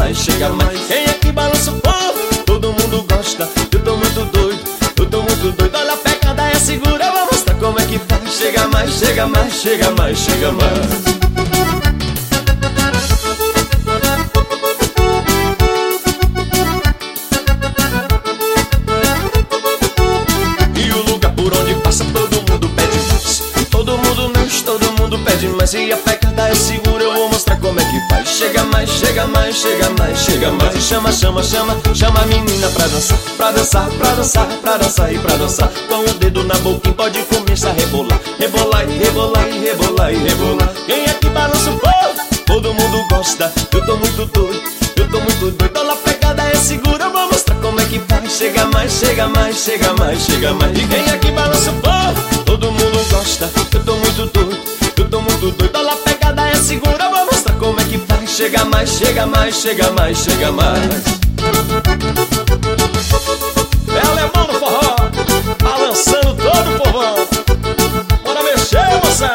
mais, chega mais. Quem é que balança o povo? Todo mundo gosta. Eu tô muito doido, eu tô muito doido. Olha a pegada, é segura, eu vou mostrar como é que faz. Chega mais, chega mais, chega mais, chega mais. Mas e a pegada é segura, eu vou mostrar como é que faz. Chega mais, chega mais, chega mais, chega mais. E chama, chama, chama, chama a menina pra dançar. Pra dançar, pra dançar, pra dançar e pra dançar. Com o dedo na boquinha pode começar a rebolar. Rebolar e rebolar e rebolar e rebolar. Quem é que balança o povo? Todo mundo gosta. Eu tô muito doido, eu tô muito doido. Olha a pegada é segura, eu vou mostrar como é que faz. Chega mais, chega mais, chega mais, chega mais. E quem é que balança o povo? Todo mundo gosta. Eu tô muito doido, eu tô muito doido. Olha a pegada é segura, eu vou mostrar como é que faz. Chega mais, chega mais, chega mais, chega mais. É alemão no forró, balançando todo o povão. Bora mexer, moça.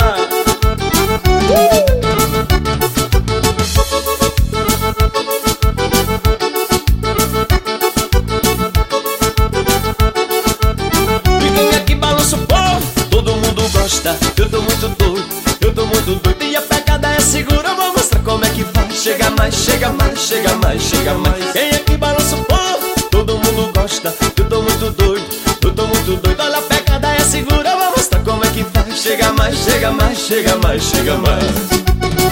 E quem é que balança o povo? Todo mundo gosta. Eu tô muito doido, eu tô muito doido. E a pegada é segura, eu vou mostrar como é que faz. Chega mais, chega mais, chega mais, chega mais. Quem é que balança o povo? Todo mundo gosta. Eu tô muito doido, eu tô muito doido. Olha a pegada é segura, eu vou mostrar como é que faz. Chega mais, chega mais, chega mais, chega mais.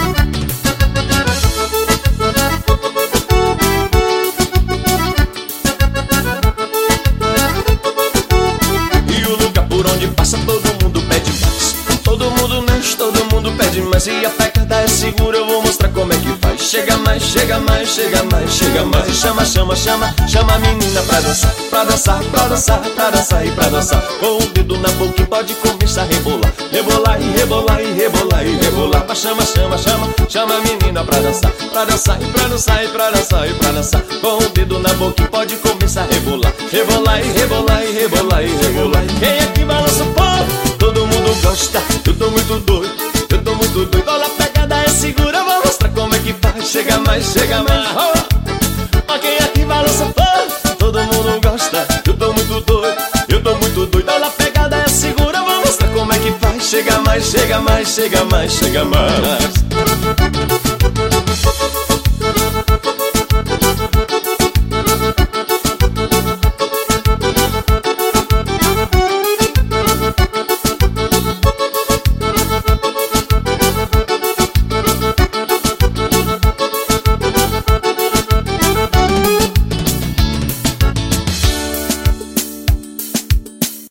Passa, todo mundo pede mais. Todo mundo mexe, todo mundo pede mais. E a pegada é segura, eu vou mostrar como é que faz. Chega mais, chega mais, chega mais, chega mais. E chama, chama, chama, chama a menina pra dançar. Pra dançar, pra dançar, pra dançar e pra dançar. Com o dedo na boca pode começar a rebolar. Rebolar e rebolar e rebolar e rebolar. Mas chama, chama, chama, chama a menina pra dançar. Pra dançar e pra dançar e pra dançar e pra dançar. Com o dedo na boca pode começar a rebolar. Rebolar e rebolar e rebolar e rebolar. Quem é que balança o povo? Todo mundo gosta. Eu tô muito doido, eu tô muito doido. Olha a pegada é segura, eu vou mostrar como é que faz. Chega mais, chega mais. Ó, quem é que balança o povo? Todo mundo gosta. Eu tô muito doido, eu tô muito doido. Olha a pegada é segura, eu vou mostrar como é que faz. Chega mais, chega mais, chega mais, chega mais.